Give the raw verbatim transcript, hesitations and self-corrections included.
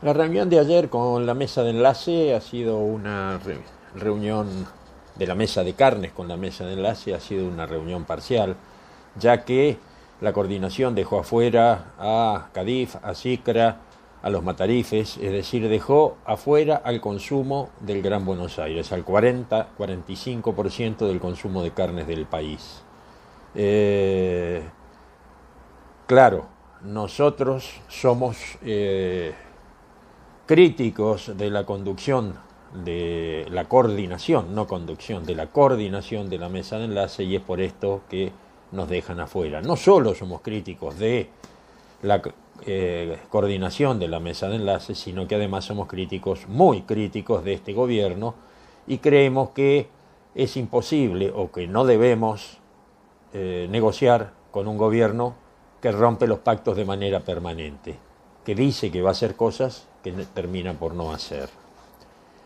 La reunión de ayer con la mesa de enlace ha sido una re- reunión de la mesa de carnes con la mesa de enlace, ha sido una reunión parcial, ya que la coordinación dejó afuera a Cadif, a Sicra, a los Matarifes, es decir, dejó afuera al consumo del Gran Buenos Aires, al cuarenta a cuarenta y cinco por ciento del consumo de carnes del país. Eh, claro, nosotros somos eh, críticos de la conducción, de la coordinación, no conducción, de la coordinación de la mesa de enlace, y es por esto que nos dejan afuera. No solo somos críticos de la eh, coordinación de la mesa de enlace, sino que además somos críticos, muy críticos de este gobierno, y creemos que es imposible o que no debemos eh, negociar con un gobierno que rompe los pactos de manera permanente, que dice que va a hacer cosas que termina por no hacer.